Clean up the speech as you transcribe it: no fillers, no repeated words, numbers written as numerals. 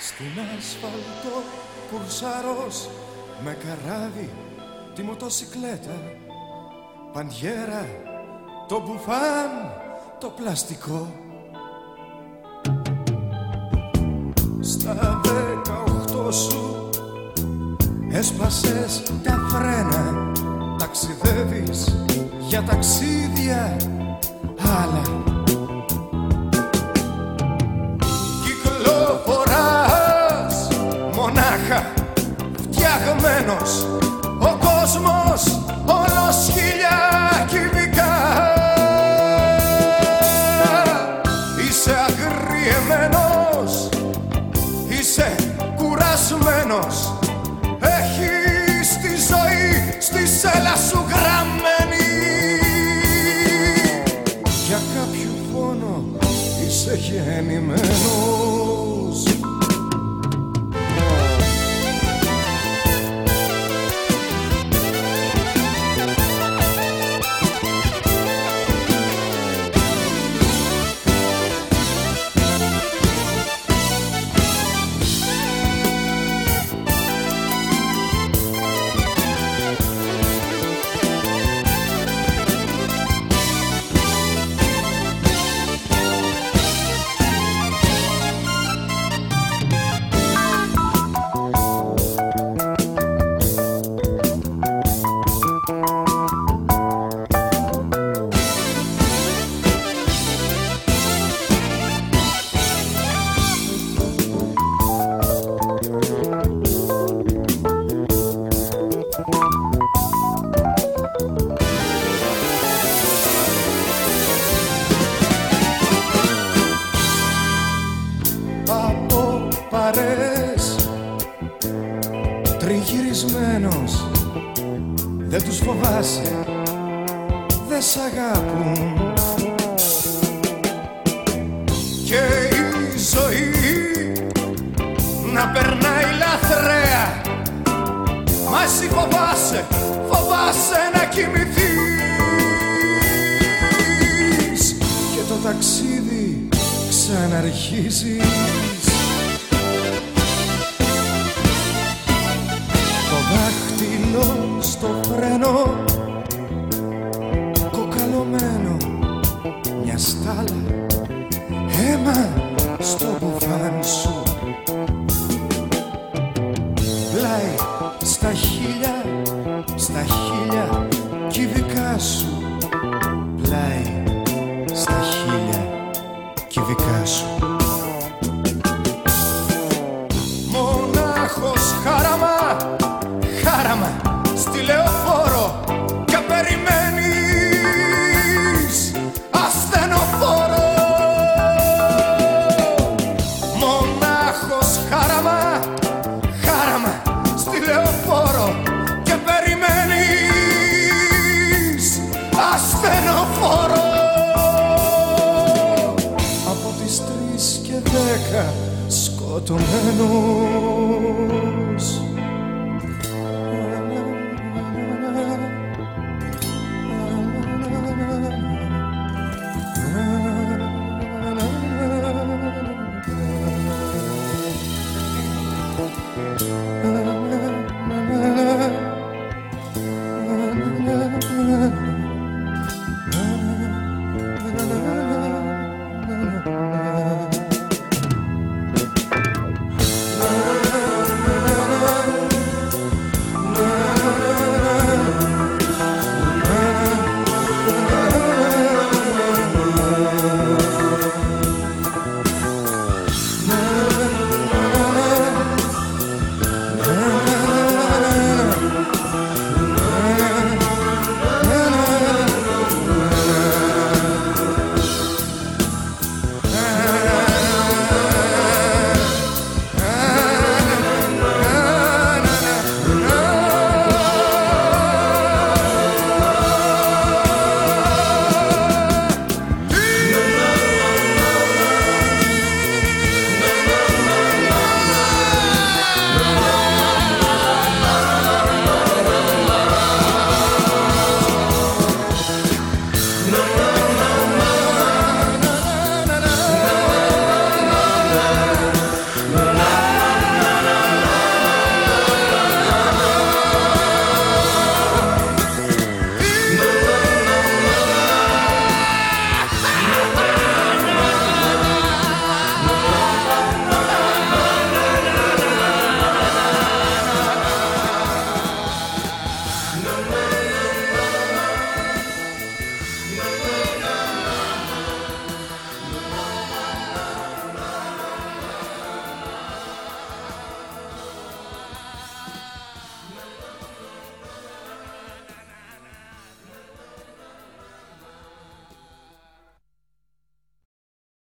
Στην άσφαλτο πουρσαρός με καράβι τη μοτοσικλέτα, παντιέρα, το μπουφάν, το πλαστικό. Στα 18 σου έσπασες τα φρένα, ταξιδεύεις για ταξίδια άλλα. Κυκλοφοράς μονάχα, φτιαγμένος ο κόσμος όλος χίλια κυβικά. Είσαι αγριεμένος, είσαι κουρασμένος, έχεις τη ζωή στη σέλα σου γραμμένη. Για κάποιο πόνο είσαι γεννημένος. Παρές, τριγυρισμένος, δεν τους φοβάσαι, δεν σ' αγάπουν. Και η ζωή να περνάει λαθρέα, μα εσύ φοβάσαι, φοβάσαι να κοιμηθείς. Και το ταξίδι ξαναρχίζεις. Δάχτυλο στο φρένο, κοκαλωμένο μια στάλα, αίμα στο μπουφάν σου. Πλάι στα χίλια κυβικά σου. Πλάι στα χίλια κυβικά σου.